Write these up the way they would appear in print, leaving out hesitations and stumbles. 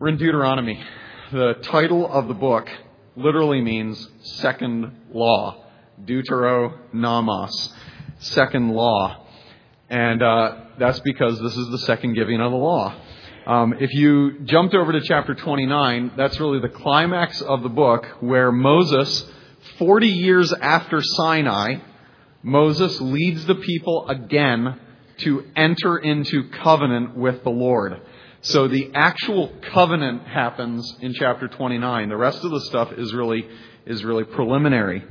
We're in Deuteronomy. The title of the book literally means second law. Deuteronomos, second law. And that's because this is the second giving of the law. If you jumped over to chapter 29, that's really the climax of the book where Moses, 40 years after Sinai, Moses leads the people again to enter into covenant with the Lord. So the actual covenant happens in chapter 29. The rest of the stuff is really preliminary.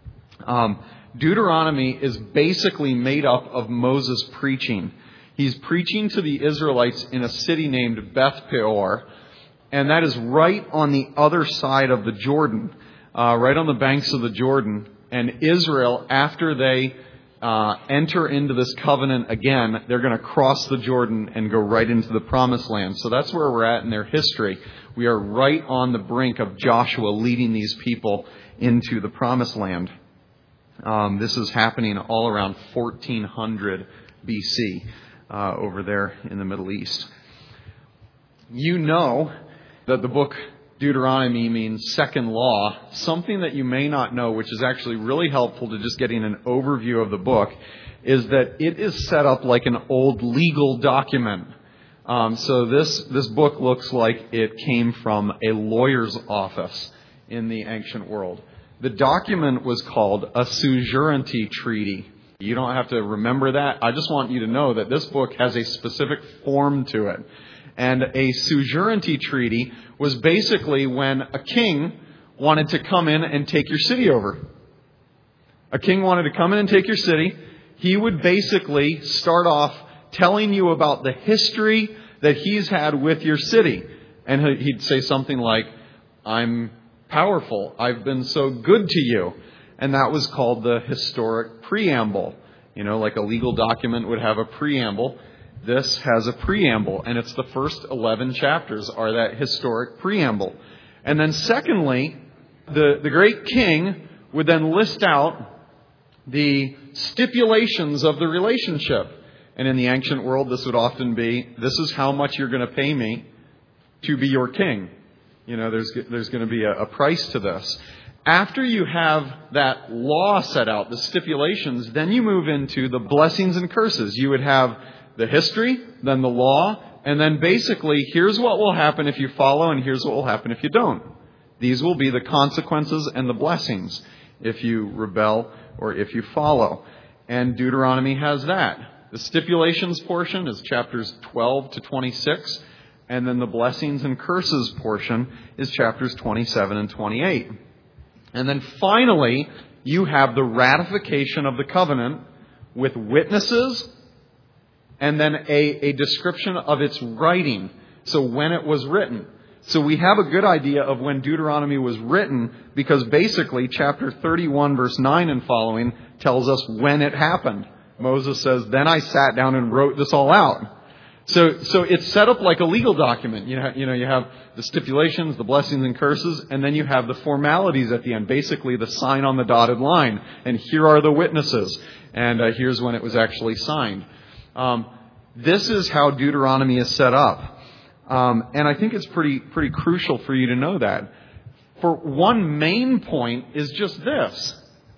Deuteronomy is basically made up of Moses preaching. He's preaching to the Israelites in a city named Beth Peor, and that is right on the other side of the Jordan, right on the banks of the Jordan. And Israel, after they enter into this covenant again, they're going to cross the Jordan and go right into the promised land. So that's where we're at in their history. We are right on the brink of Joshua leading these people into the promised land. This is happening all around 1400 BC over there in the Middle East. You know that the book Deuteronomy means second law. Something that you may not know, which is actually really helpful to just getting an overview of the book, is that it is set up like an old legal document. So this book looks like it came from a lawyer's office in the ancient world. The document was called a suzerainty treaty. You don't have to remember that. I just want you to know that this book has a specific form to it. And a suzerainty treaty was basically when a king wanted to come in and take your city over. A king wanted to come in and take your city. He would basically start off telling you about the history that he's had with your city. And he'd say something like, "I'm powerful. I've been so good to you." And that was called the historic preamble. You know, like a legal document would have a preamble. This has a preamble, and it's the first 11 chapters are that historic preamble. And then secondly, the great king would then list out the stipulations of the relationship. And in the ancient world, this would often be, this is how much you're going to pay me to be your king. You know, there's going to be a price to this. After you have that law set out, the stipulations, then you move into the blessings and curses. You would have the history, then the law, and then basically, here's what will happen if you follow, and here's what will happen if you don't. These will be the consequences and the blessings if you rebel or if you follow. And Deuteronomy has that. The stipulations portion is chapters 12 to 26, and then the blessings and curses portion is chapters 27 and 28. And then finally, you have the ratification of the covenant with witnesses, and then a description of its writing. So when it was written. So we have a good idea of when Deuteronomy was written, because basically chapter 31 verse 9 and following tells us when it happened. Moses says, "Then I sat down and wrote this all out." So it's set up like a legal document. You have the stipulations, the blessings and curses, and then you have the formalities at the end. Basically the sign on the dotted line. And here are the witnesses. And here's when it was actually signed. This is how Deuteronomy is set up. And I think it's pretty crucial for you to know that. For one main point is just this.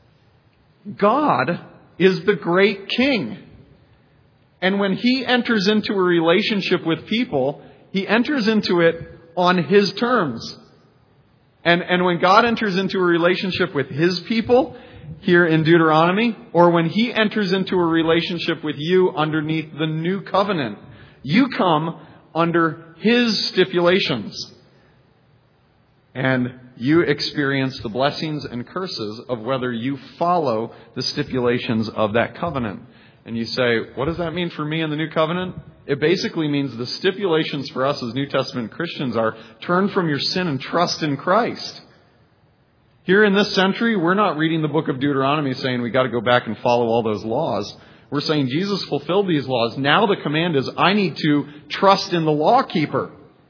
God is the great king. And when he enters into a relationship with people, he enters into it on his terms. And when God enters into a relationship with his people here in Deuteronomy, or when he enters into a relationship with you underneath the new covenant, you come under his stipulations. And you experience the blessings and curses of whether you follow the stipulations of that covenant. And you say, what does that mean for me in the new covenant? It basically means the stipulations for us as New Testament Christians are turn from your sin and trust in Christ. Here in this century, we're not reading the book of Deuteronomy saying we got to go back and follow all those laws. We're saying Jesus fulfilled these laws. Now the command is I need to trust in the lawkeeper.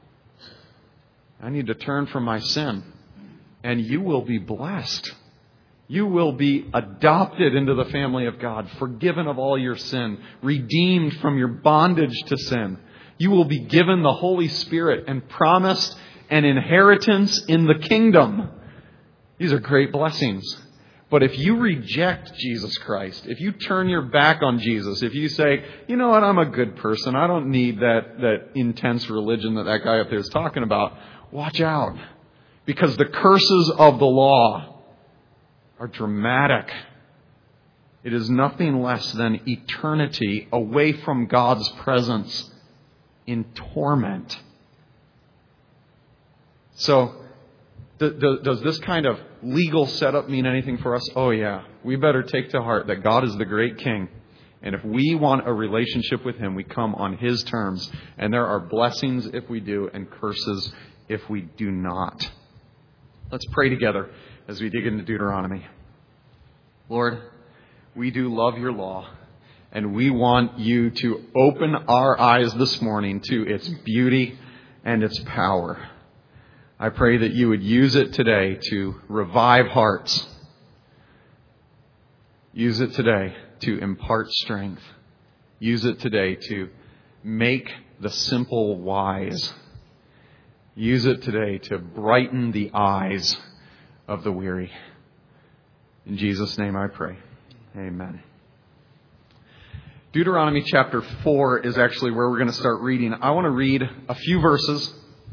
I need to turn from my sin. And you will be blessed. You will be adopted into the family of God, forgiven of all your sin, redeemed from your bondage to sin. You will be given the Holy Spirit and promised an inheritance in the kingdom. These are great blessings. But if you reject Jesus Christ, if you turn your back on Jesus, if you say, you know what, I'm a good person, I don't need that intense religion that guy up there is talking about, watch out. Because the curses of the law are dramatic. It is nothing less than eternity away from God's presence in torment. So, does this kind of legal setup mean anything for us? Oh yeah. We better take to heart that God is the great King. And if we want a relationship with Him, we come on His terms. And there are blessings if we do and curses if we do not. Let's pray together as we dig into Deuteronomy. Lord, we do love your law. And we want you to open our eyes this morning to its beauty and its power. I pray that you would use it today to revive hearts. Use it today to impart strength. Use it today to make the simple wise. Use it today to brighten the eyes of the weary. In Jesus' name I pray. Amen. Deuteronomy chapter 4 is actually where we're going to start reading. I want to read a few verses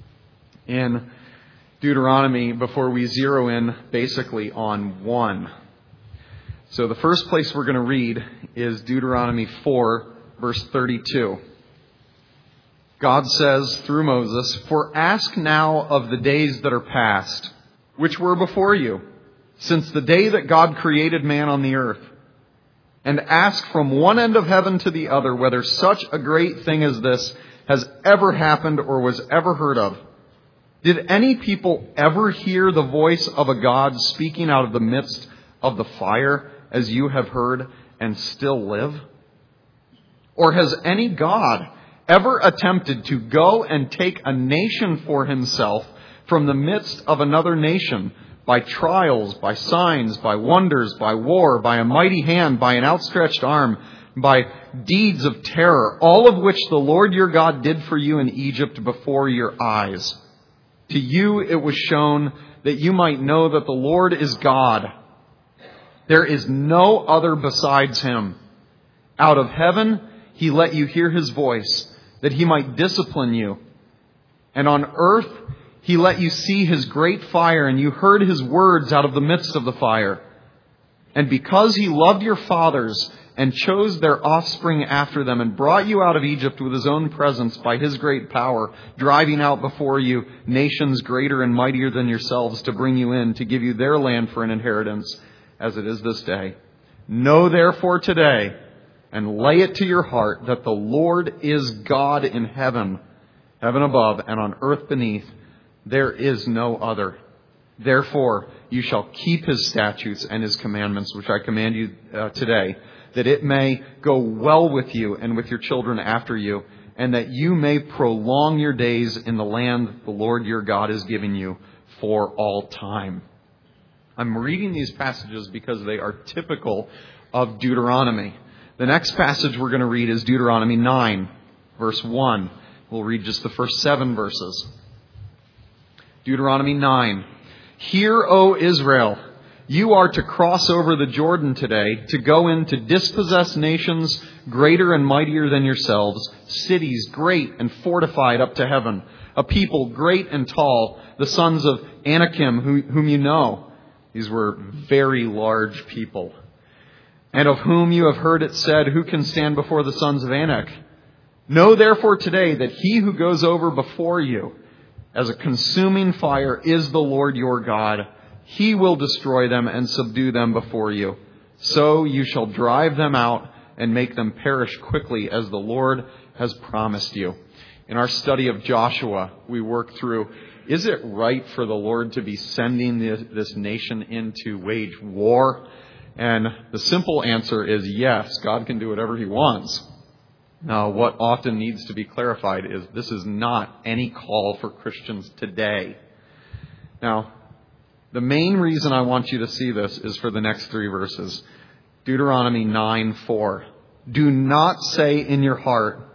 in Deuteronomy before we zero in basically on one. So the first place we're going to read is Deuteronomy 4, verse 32. God says through Moses, "For ask now of the days that are past, which were before you, since the day that God created man on the earth, and ask from one end of heaven to the other whether such a great thing as this has ever happened or was ever heard of. Did any people ever hear the voice of a God speaking out of the midst of the fire as you have heard and still live? Or has any God ever attempted to go and take a nation for himself from the midst of another nation by trials, by signs, by wonders, by war, by a mighty hand, by an outstretched arm, by deeds of terror, all of which the Lord your God did for you in Egypt before your eyes? To you it was shown that you might know that the Lord is God. There is no other besides him. Out of heaven he let you hear his voice, that he might discipline you. And on earth he let you see his great fire, and you heard his words out of the midst of the fire. And because he loved your fathers and chose their offspring after them and brought you out of Egypt with his own presence by his great power, driving out before you nations greater and mightier than yourselves to bring you in, to give you their land for an inheritance, as it is this day. Know therefore today, and lay it to your heart, that the Lord is God in heaven, heaven above, and on earth beneath. There is no other. Therefore, you shall keep his statutes and his commandments, which I command you today, that it may go well with you and with your children after you, and that you may prolong your days in the land the Lord your God is giving you for all time." I'm reading these passages because they are typical of Deuteronomy. The next passage we're going to read is Deuteronomy 9, verse 1. We'll read just the first 7 verses. Deuteronomy 9. "Hear, O Israel, you are to cross over the Jordan today to go in to dispossess nations greater and mightier than yourselves, cities great and fortified up to heaven, a people great and tall, the sons of Anakim, whom you know." These were very large people. "And of whom you have heard it said, who can stand before the sons of Anak? Know therefore today that he who goes over before you as a consuming fire is the Lord your God. He will destroy them and subdue them before you. So you shall drive them out and make them perish quickly, as the Lord has promised you." In our study of Joshua, we worked through, is it right for the Lord to be sending this nation in to wage war? And the simple answer is yes, God can do whatever he wants. Now, what often needs to be clarified is this is not any call for Christians today. Now, the main reason I want you to see this is for the next 3 verses. Deuteronomy 9:4. "Do not say in your heart,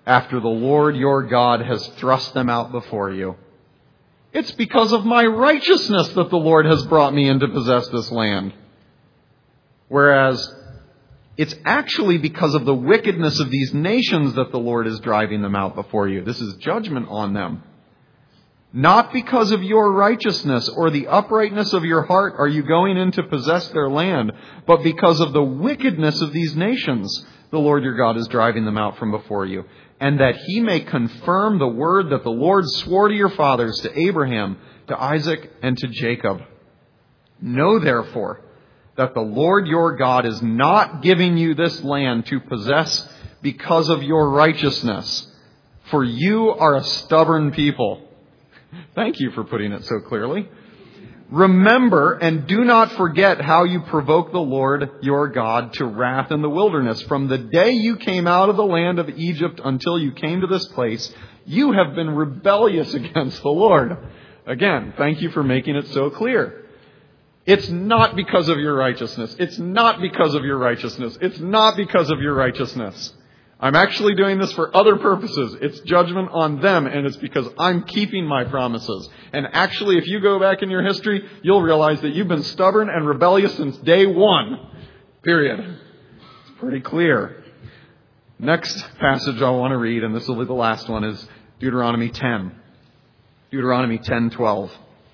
after the Lord your God has thrust them out before you. It's because of my righteousness that the Lord has brought me in to possess this land. Whereas it's actually because of the wickedness of these nations that the Lord is driving them out before you. This is judgment on them. Not because of your righteousness or the uprightness of your heart are you going in to possess their land, but because of the wickedness of these nations, the Lord your God is driving them out from before you. And that he may confirm the word that the Lord swore to your fathers, to Abraham, to Isaac, and to Jacob. Know therefore that the Lord your God is not giving you this land to possess because of your righteousness, for you are a stubborn people. Thank you for putting it so clearly. Remember and do not forget how you provoked the Lord your God to wrath in the wilderness. From the day you came out of the land of Egypt until you came to this place, you have been rebellious against the Lord. Again, thank you for making it so clear. It's not because of your righteousness. It's not because of your righteousness. It's not because of your righteousness. I'm actually doing this for other purposes. It's judgment on them, and it's because I'm keeping my promises. And actually, if you go back in your history, you'll realize that you've been stubborn and rebellious since day one. Period. It's pretty clear. Next passage I want to read, and this will be the last one, is Deuteronomy 10. Deuteronomy 10:12.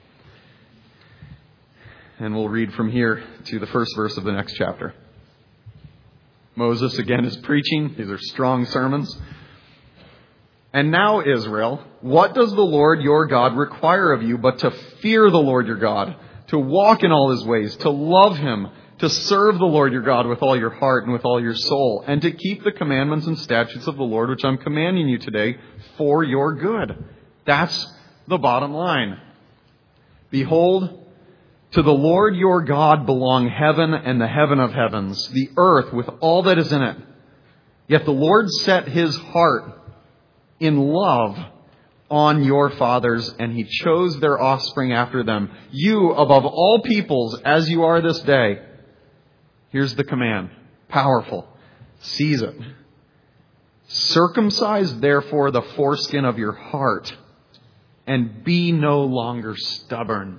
And we'll read from here to the first verse of the next chapter. Moses again is preaching. These are strong sermons. And now, Israel, what does the Lord your God require of you but to fear the Lord your God, to walk in all his ways, to love him, to serve the Lord your God with all your heart and with all your soul, and to keep the commandments and statutes of the Lord which I'm commanding you today for your good? That's the bottom line. Behold, to the Lord your God belong heaven and the heaven of heavens, the earth with all that is in it. Yet the Lord set his heart in love on your fathers, and he chose their offspring after them, you above all peoples as you are this day. Here's the command. Powerful. Seize it. Circumcise therefore the foreskin of your heart, and be no longer stubborn.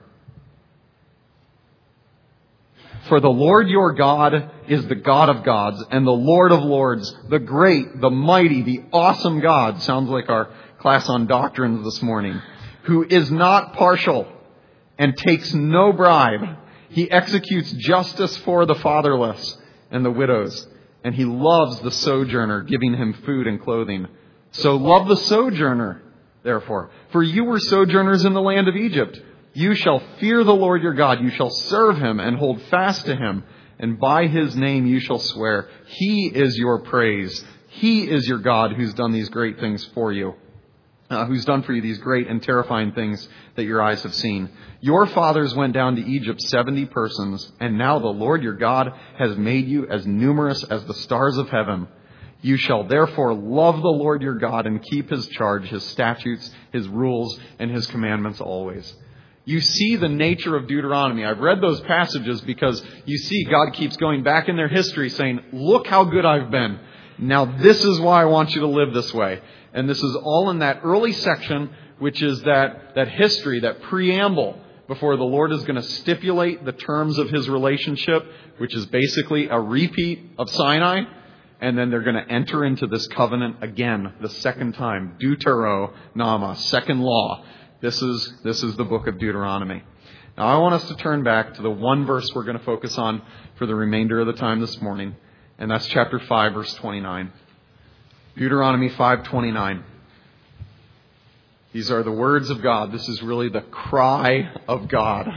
For the Lord your God is the God of gods and the Lord of lords, the great, the mighty, the awesome God. Sounds like our class on doctrines this morning. Who is not partial and takes no bribe. He executes justice for the fatherless and the widows. And he loves the sojourner, giving him food and clothing. So love the sojourner, therefore. For you were sojourners in the land of Egypt. You shall fear the Lord your God. You shall serve him and hold fast to him. And by his name you shall swear. He is your praise. He is your God who's done these great things for you. Who's done for you these great and terrifying things that your eyes have seen. Your fathers went down to Egypt 70 persons. And now the Lord your God has made you as numerous as the stars of heaven. You shall therefore love the Lord your God and keep his charge, his statutes, his rules, and his commandments always. You see the nature of Deuteronomy. I've read those passages because you see God keeps going back in their history saying, look how good I've been. Now this is why I want you to live this way. And this is all in that early section, which is that history, that preamble before the Lord is going to stipulate the terms of his relationship, which is basically a repeat of Sinai. And then they're going to enter into this covenant again, the second time. Deuteronomy, second law. This is the book of Deuteronomy. Now I want us to turn back to the one verse we're going to focus on for the remainder of the time this morning. And that's chapter 5, verse 29. Deuteronomy 5:29. These are the words of God. This is really the cry of God.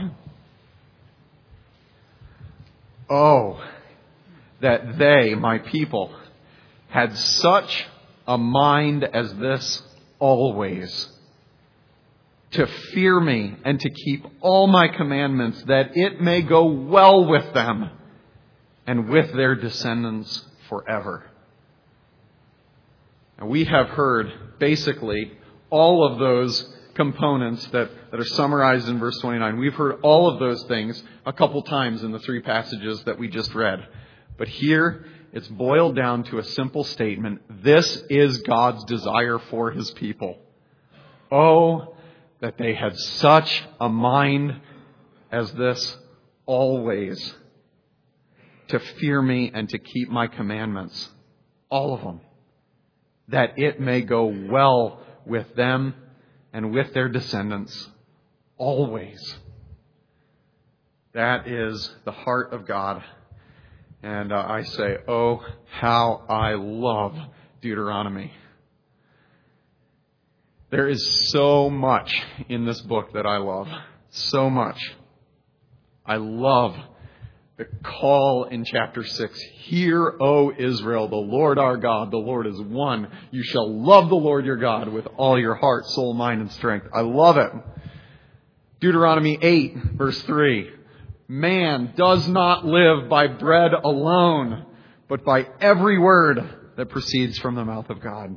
Oh, that they, my people, had such a mind as this always, to fear me and to keep all my commandments, that it may go well with them and with their descendants forever. And we have heard basically all of those components that are summarized in verse 29. We've heard all of those things a couple times in the three passages that we just read. But here it's boiled down to a simple statement. This is God's desire for His people. Oh, that they had such a mind as this always, to fear me and to keep my commandments, all of them, that it may go well with them and with their descendants always. That is the heart of God. And I say, oh, how I love Deuteronomy. There is so much in this book that I love. So much. I love the call in chapter 6. Hear, O Israel, the Lord our God, the Lord is one. You shall love the Lord your God with all your heart, soul, mind, and strength. I love it. Deuteronomy 8, verse 3. Man does not live by bread alone, but by every word that proceeds from the mouth of God.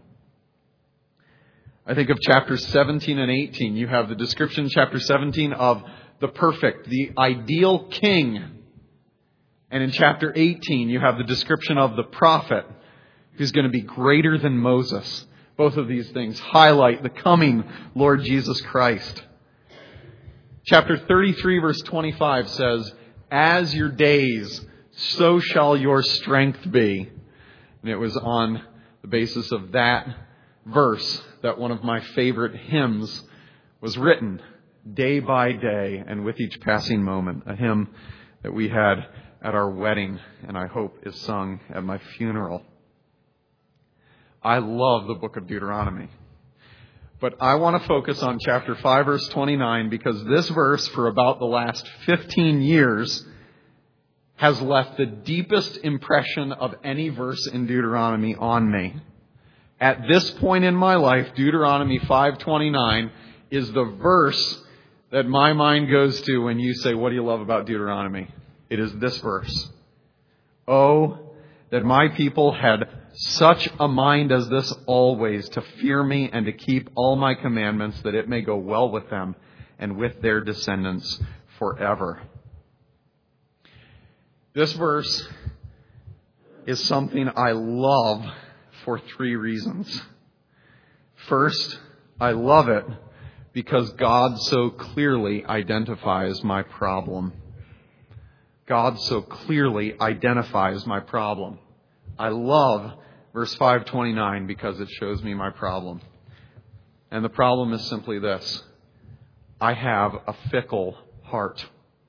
I think of chapters 17 and 18. You have the description in chapter 17 of the perfect, the ideal king. And in chapter 18, you have the description of the prophet who's going to be greater than Moses. Both of these things highlight the coming Lord Jesus Christ. Chapter 33, verse 25 says, as your days, so shall your strength be. And it was on the basis of that verse that one of my favorite hymns was written, day by day and with each passing moment. A hymn that we had at our wedding and I hope is sung at my funeral. I love the book of Deuteronomy. But I want to focus on chapter 5, verse 29, because this verse, for about the last 15 years, has left the deepest impression of any verse in Deuteronomy on me. At this point in my life, Deuteronomy 5:29 is the verse that my mind goes to when you say, what do you love about Deuteronomy? It is this verse. Oh, that my people had such a mind as this always, to fear me and to keep all my commandments, that it may go well with them and with their descendants forever. This verse is something I love for 3 reasons. First, I love it because God so clearly identifies my problem. God so clearly identifies my problem. I love verse 5:29 because it shows me my problem. And the problem is simply this. I have a fickle heart.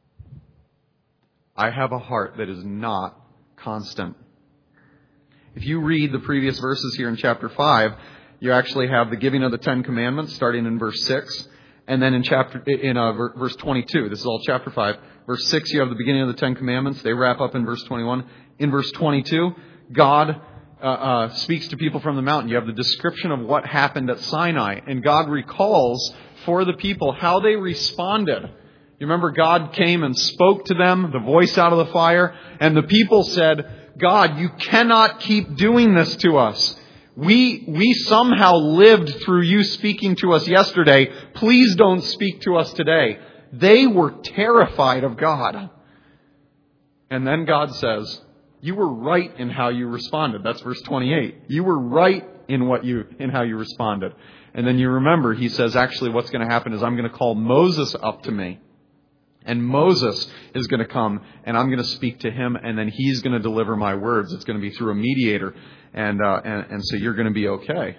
I have a heart that is not constant. If you read the previous verses here in chapter 5, you actually have the giving of the 10 Commandments starting in verse 6. And then in verse 22, this is all chapter 5. Verse 6, you have the beginning of the 10 Commandments. They wrap up in verse 21. In verse 22, God speaks to people from the mountain. You have the description of what happened at Sinai. And God recalls for the people how they responded. You remember God came and spoke to them, the voice out of the fire. And the people said, God, you cannot keep doing this to us. We somehow lived through you speaking to us yesterday. Please don't speak to us today. They were terrified of God. And then God says, you were right in how you responded. That's verse 28. You were right in how you responded. And then you remember, he says, actually what's going to happen is I'm going to call Moses up to me. And Moses is going to come and I'm going to speak to him and then he's going to deliver my words. It's going to be through a mediator. And so you're going to be okay.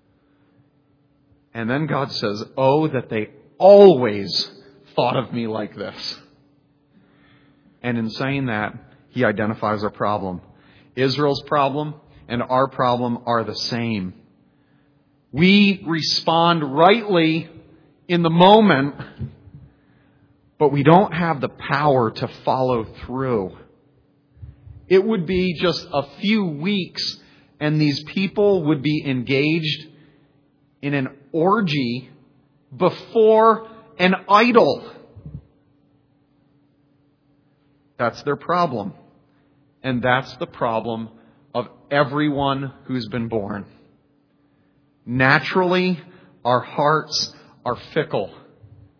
And then God says, oh, that they always thought of me like this. And in saying that, he identifies our problem. Israel's problem and our problem are the same. We respond rightly in the moment, but we don't have the power to follow through. It would be just a few weeks and these people would be engaged in an orgy before an idol. That's their problem. And that's the problem of everyone who's been born. Naturally, our hearts are fickle.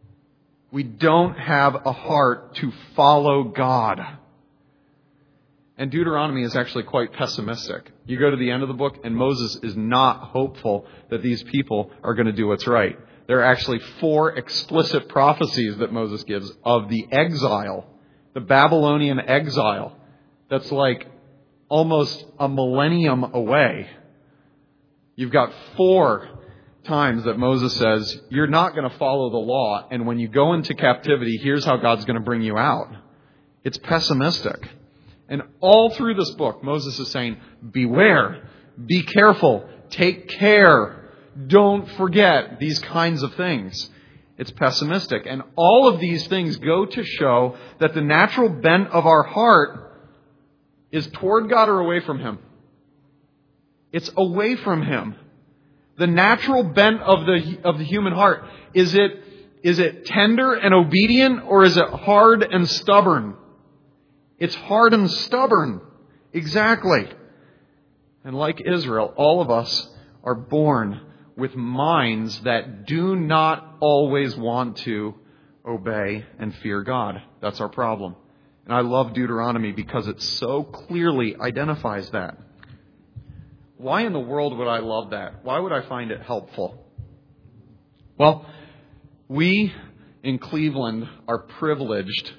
We don't have a heart to follow God. And Deuteronomy is actually quite pessimistic. You go to the end of the book, and Moses is not hopeful that these people are going to do what's right. There are actually 4 explicit prophecies that Moses gives of the exile, the Babylonian exile, that's like almost a millennium away. You've got 4 times that Moses says, you're not going to follow the law, and when you go into captivity, here's how God's going to bring you out. It's pessimistic. And all through this book, Moses is saying, beware, be careful, take care, don't forget these kinds of things. It's pessimistic. And all of these things go to show that the natural bent of our heart is toward God or away from Him. It's away from Him. The natural bent of the human heart, is it tender and obedient, or is it hard and stubborn? It's hard and stubborn. Exactly. And like Israel, all of us are born with minds that do not always want to obey and fear God. That's our problem. And I love Deuteronomy because it so clearly identifies that. Why in the world would I love that? Why would I find it helpful? Well, we in Cleveland are privileged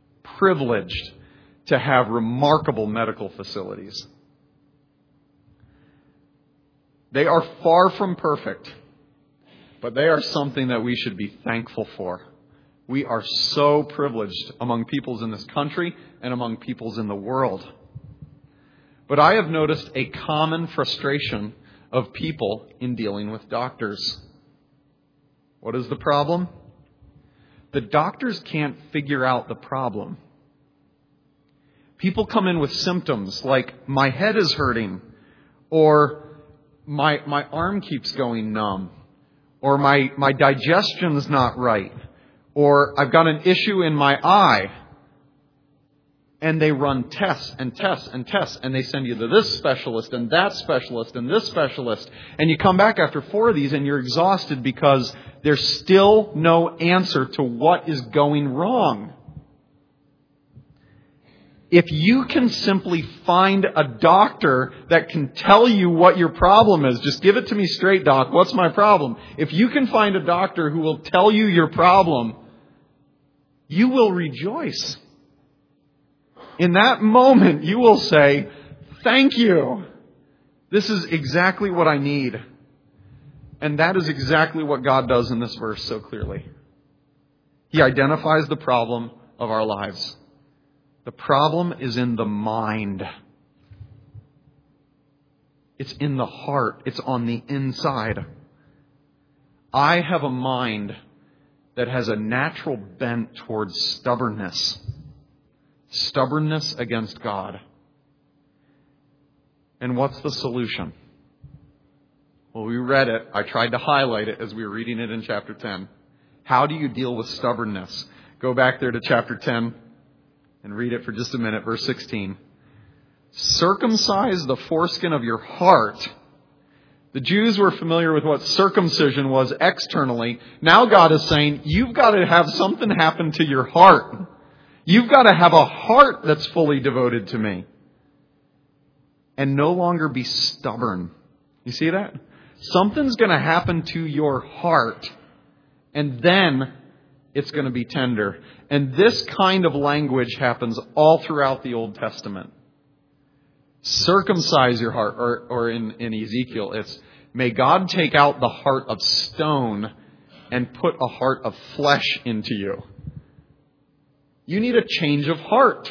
to have remarkable medical facilities. They are far from perfect, but they are something that we should be thankful for. We are so privileged among peoples in this country and among peoples in the world. But I have noticed a common frustration of people in dealing with doctors. What is the problem? The doctors can't figure out the problem. People come in with symptoms like, my head is hurting, or my arm keeps going numb, or my digestion's not right, or I've got an issue in my eye. And they run tests and tests and tests, and they send you to this specialist and that specialist and this specialist. And you come back after 4 of these and you're exhausted because there's still no answer to what is going wrong. If you can simply find a doctor that can tell you what your problem is, just give it to me straight, doc, what's my problem? If you can find a doctor who will tell you your problem, you will rejoice. In that moment, you will say, thank you. This is exactly what I need. And that is exactly what God does in this verse so clearly. He identifies the problem of our lives. The problem is in the mind. It's in the heart. It's on the inside. I have a mind that has a natural bent towards stubbornness. Stubbornness against God. And what's the solution? Well, we read it. I tried to highlight it as we were reading it in chapter 10. How do you deal with stubbornness? Go back there to chapter 10 and read it for just a minute, verse 16. Circumcise the foreskin of your heart. The Jews were familiar with what circumcision was externally. Now God is saying, you've got to have something happen to your heart. You've got to have a heart that's fully devoted to me. And no longer be stubborn. You see that? Something's going to happen to your heart. And then it's going to be tender. And this kind of language happens all throughout the Old Testament. Circumcise your heart. Or in Ezekiel, it's, may God take out the heart of stone and put a heart of flesh into you. You need a change of heart.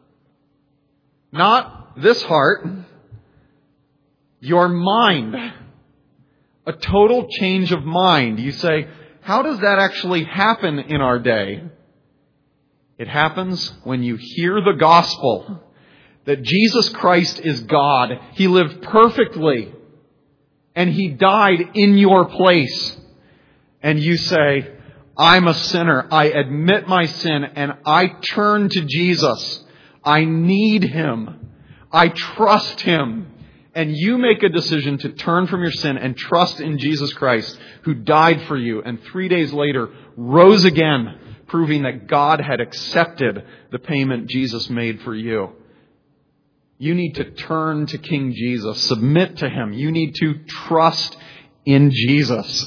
Not this heart. Your mind. A total change of mind. You say, how does that actually happen in our day? It happens when you hear the gospel that Jesus Christ is God. He lived perfectly. And He died in your place. And you say, I'm a sinner. I admit my sin and I turn to Jesus. I need Him. I trust Him. And you make a decision to turn from your sin and trust in Jesus Christ, who died for you and 3 days later rose again, proving that God had accepted the payment Jesus made for you. You need to turn to King Jesus. Submit to Him. You need to trust in Jesus.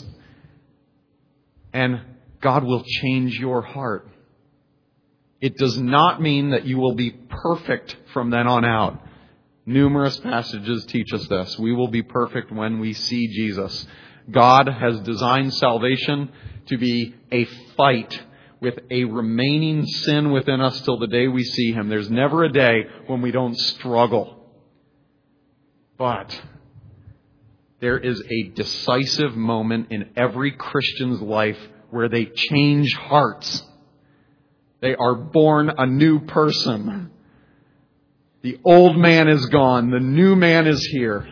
And God will change your heart. It does not mean that you will be perfect from then on out. Numerous passages teach us this. We will be perfect when we see Jesus. God has designed salvation to be a fight with a remaining sin within us till the day we see Him. There's never a day when we don't struggle. But there is a decisive moment in every Christian's life where they change hearts. They are born a new person. The old man is gone. The new man is here.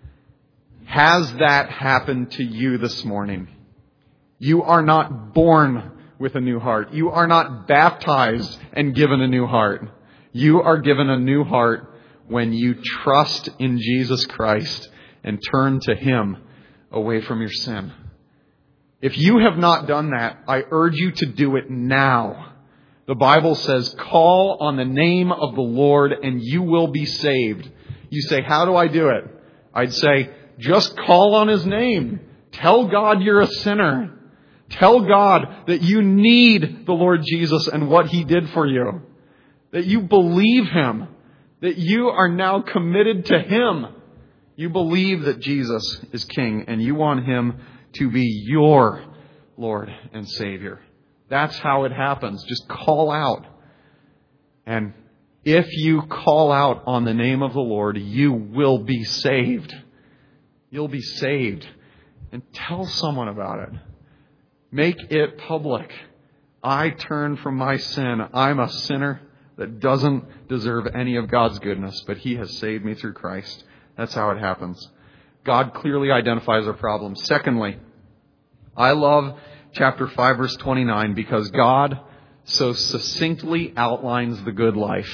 Has that happened to you this morning? You are not born with a new heart. You are not baptized and given a new heart. You are given a new heart when you trust in Jesus Christ and turn to Him away from your sin. If you have not done that, I urge you to do it now. The Bible says, call on the name of the Lord and you will be saved. You say, how do I do it? I'd say, just call on His name. Tell God you're a sinner. Tell God that you need the Lord Jesus and what He did for you. That you believe Him. That you are now committed to Him. You believe that Jesus is King and you want Him to be your Lord and Savior. That's how it happens. Just call out. And if you call out on the name of the Lord, you will be saved. You'll be saved. And tell someone about it. Make it public. I turn from my sin. I'm a sinner that doesn't deserve any of God's goodness, but He has saved me through Christ. That's how it happens. God clearly identifies our problems. Secondly, I love chapter 5, verse 29, because God so succinctly outlines the good life.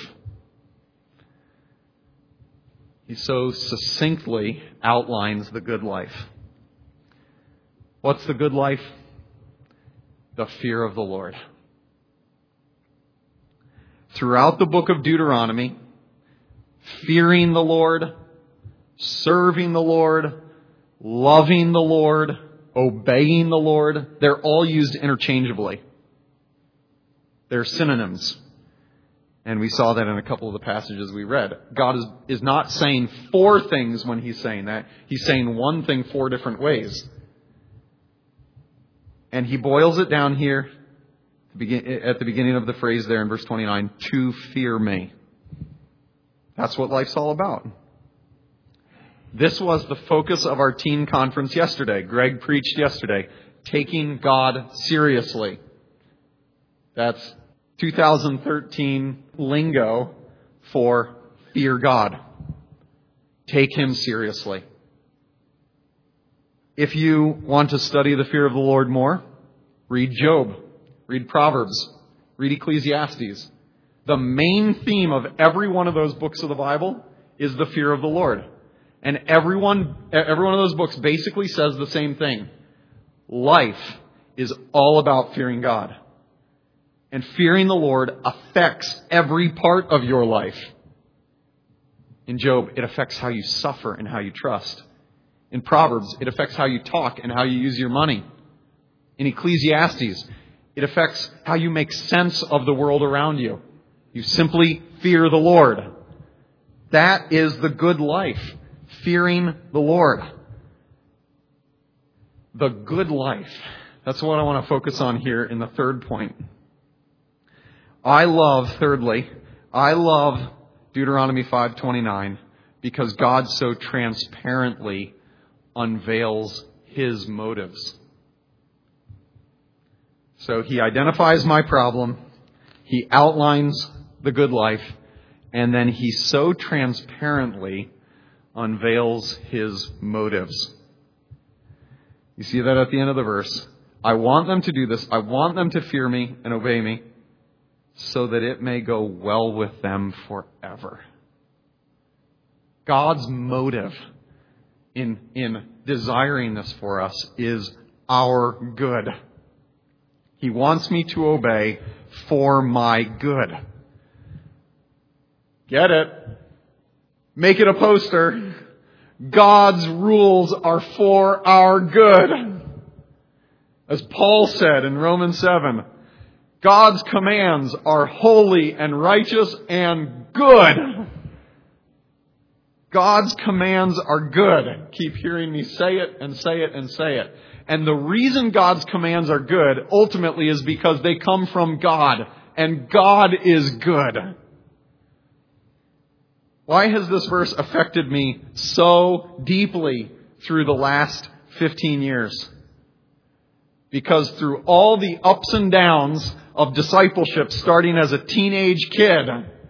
He so succinctly outlines the good life. What's the good life? The fear of the Lord. Throughout the book of Deuteronomy, fearing the Lord, serving the Lord, loving the Lord, obeying the Lord, they're all used interchangeably. They're synonyms. And we saw that in a couple of the passages we read. God is not saying 4 things when He's saying that. He's saying one thing 4 different ways. And He boils it down here at the beginning of the phrase there in verse 29, to fear me. That's what life's all about. This was the focus of our teen conference yesterday. Greg preached yesterday, taking God seriously. That's 2013 lingo for fear God. Take Him seriously. If you want to study the fear of the Lord more, read Job, read Proverbs, read Ecclesiastes. The main theme of every one of those books of the Bible is the fear of the Lord. And every one of those books basically says the same thing. Life is all about fearing God. And fearing the Lord affects every part of your life. In Job, it affects how you suffer and how you trust. In Proverbs, it affects how you talk and how you use your money. In Ecclesiastes, it affects how you make sense of the world around you. You simply fear the Lord. That is the good life. Fearing the Lord. The good life. That's what I want to focus on here in the third point. Thirdly, I love Deuteronomy 5:29 because God so transparently unveils His motives. So He identifies my problem, He outlines the good life, and then He so transparently unveils His motives. You see that at the end of the verse. I want them to do this. I want them to fear me and obey me so that it may go well with them forever. God's motive in desiring this for us is our good. He wants me to obey for my good. Get it? Make it a poster. God's rules are for our good. As Paul said in Romans 7, God's commands are holy and righteous and good. God's commands are good. Keep hearing me say it and say it and say it. And the reason God's commands are good ultimately is because they come from God. And God is good. Why has this verse affected me so deeply through the last 15 years? Because through all the ups and downs of discipleship starting as a teenage kid,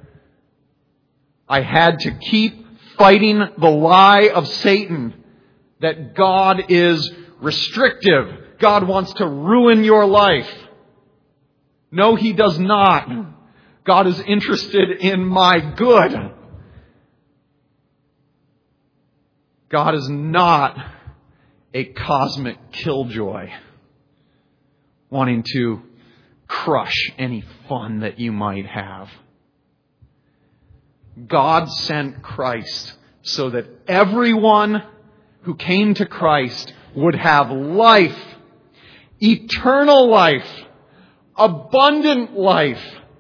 I had to keep fighting the lie of Satan that God is restrictive. God wants to ruin your life. No, He does not. God is interested in my good. God is not a cosmic killjoy wanting to crush any fun that you might have. God sent Christ so that everyone who came to Christ would have life, eternal life, abundant life.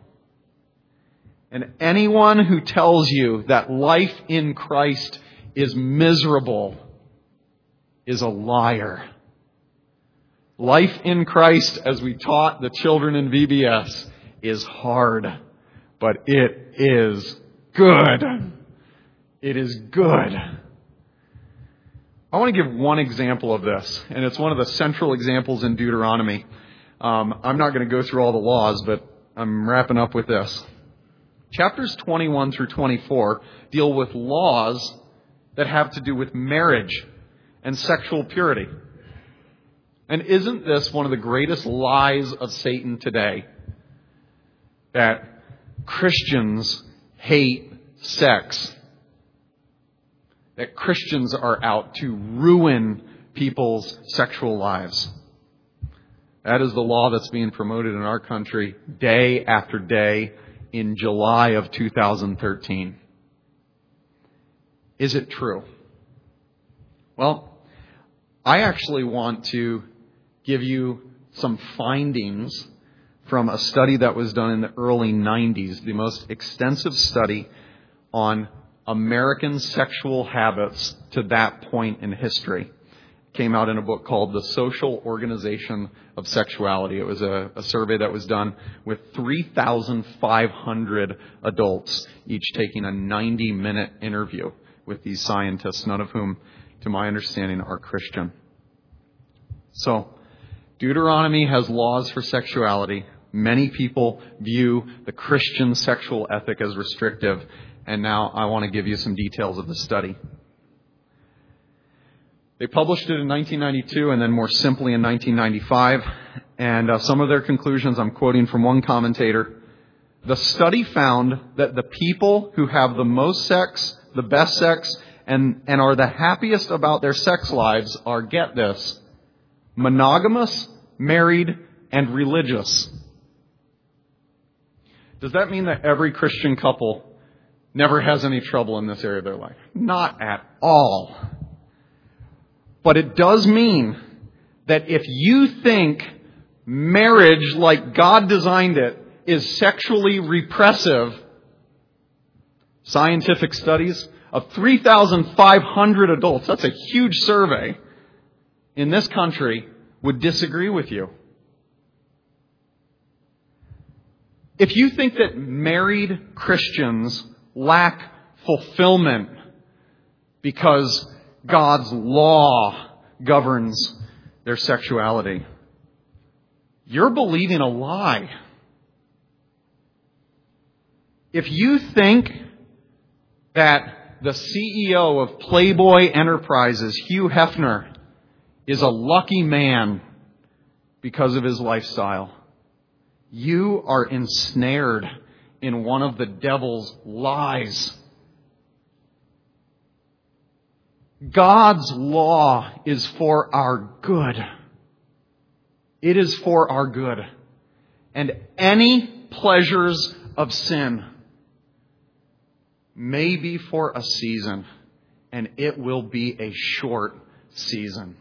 And anyone who tells you that life in Christ is miserable is a liar. Life in Christ, as we taught the children in VBS, is hard, but it is good. It is good. I want to give one example of this, and it's one of the central examples in Deuteronomy. I'm not going to go through all the laws, but I'm wrapping up with this. Chapters 21 through 24 deal with laws that have to do with marriage and sexual purity. And isn't this one of the greatest lies of Satan today? That Christians hate sex. That Christians are out to ruin people's sexual lives. That is the law that's being promoted in our country day after day in July of 2013. Is it true? Well, I actually want to give you some findings from a study that was done in the early 90s, the most extensive study on American sexual habits to that point in history. It came out in a book called The Social Organization of Sexuality. It was a survey that was done with 3,500 adults, each taking a 90-minute interview with these scientists, none of whom, to my understanding, are Christian. So, Deuteronomy has laws for sexuality. Many people view the Christian sexual ethic as restrictive. And now I want to give you some details of the study. They published it in 1992 and then more simply in 1995. And some of their conclusions, I'm quoting from one commentator. The study found that the people who have the most sex, the best sex, and are the happiest about their sex lives are, get this, monogamous, married, and religious. Does that mean that every Christian couple never has any trouble in this area of their life? Not at all. But it does mean that if you think marriage, like God designed it, is sexually repressive, scientific studies of 3,500 adults, that's a huge survey, in this country would disagree with you. If you think that married Christians lack fulfillment because God's law governs their sexuality, you're believing a lie. If you think that the CEO of Playboy Enterprises, Hugh Hefner, is a lucky man because of his lifestyle, you are ensnared in one of the devil's lies. God's law is for our good. It is for our good. And any pleasures of sin may be for a season, and it will be a short season.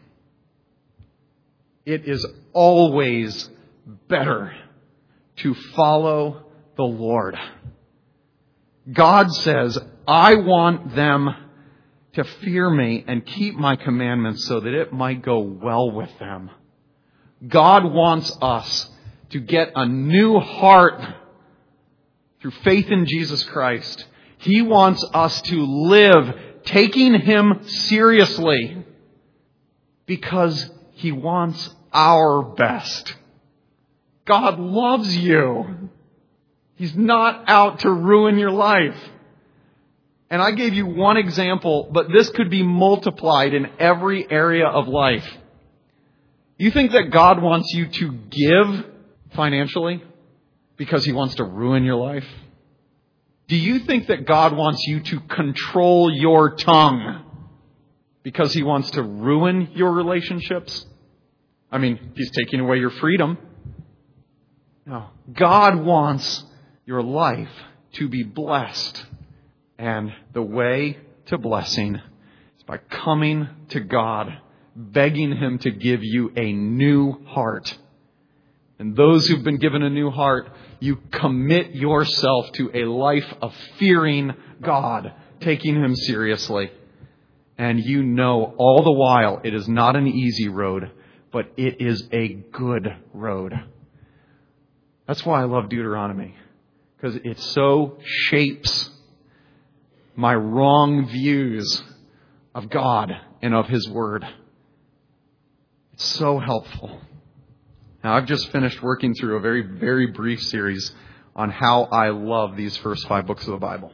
It is always better to follow the Lord. God says, I want them to fear me and keep my commandments so that it might go well with them. God wants us to get a new heart through faith in Jesus Christ. He wants us to live taking Him seriously because He wants our best. God loves you. He's not out to ruin your life. And I gave you one example, but this could be multiplied in every area of life. You think that God wants you to give financially because He wants to ruin your life? Do you think that God wants you to control your tongue because He wants to ruin your relationships? I mean, He's taking away your freedom. No. God wants your life to be blessed. And the way to blessing is by coming to God, begging Him to give you a new heart. And those who've been given a new heart, you commit yourself to a life of fearing God, taking Him seriously. And you know all the while it is not an easy road, but it is a good road. That's why I love Deuteronomy, because it so shapes my wrong views of God and of His Word. It's so helpful. Now, I've just finished working through a very, very brief series on how I love these first 5 books of the Bible.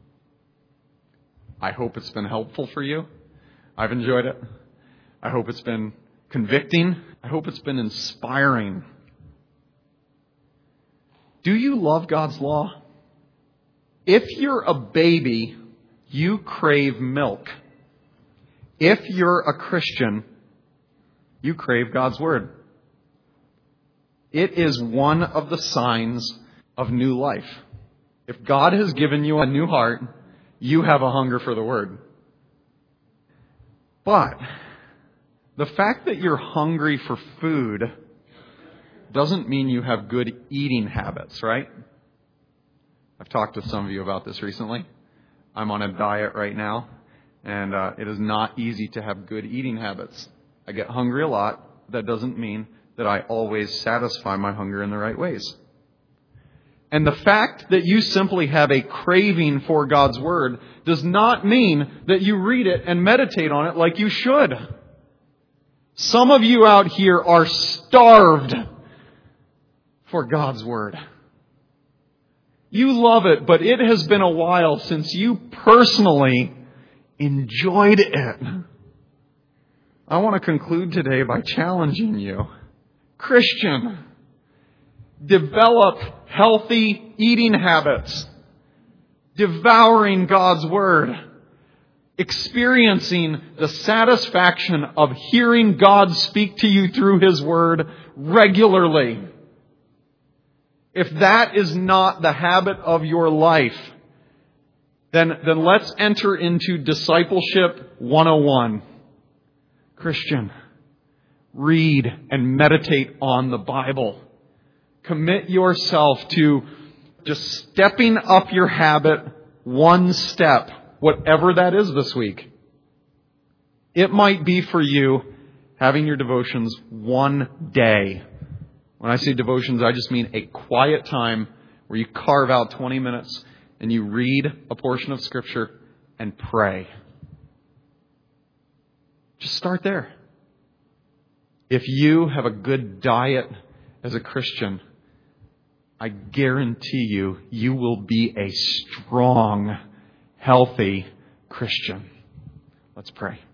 I hope it's been helpful for you. I've enjoyed it. I hope it's been convicting. I hope it's been inspiring. Do you love God's law? If you're a baby, you crave milk. If you're a Christian, you crave God's Word. It is one of the signs of new life. If God has given you a new heart, you have a hunger for the Word. But the fact that you're hungry for food doesn't mean you have good eating habits, right? I've talked to some of you about this recently. I'm on a diet right now, and it is not easy to have good eating habits. I get hungry a lot. That doesn't mean that I always satisfy my hunger in the right ways. And the fact that you simply have a craving for God's Word does not mean that you read it and meditate on it like you should. Some of you out here are starved for God's Word. You love it, but it has been a while since you personally enjoyed it. I want to conclude today by challenging you. Christian, develop healthy eating habits, devouring God's Word, experiencing the satisfaction of hearing God speak to you through His Word regularly. If that is not the habit of your life, then let's enter into Discipleship 101. Christian, read and meditate on the Bible. Commit yourself to just stepping up your habit one step, whatever that is this week. It might be for you having your devotions one day. When I say devotions, I just mean a quiet time where you carve out 20 minutes and you read a portion of Scripture and pray. Just start there. If you have a good diet as a Christian, I guarantee you, you will be a strong, healthy Christian. Let's pray.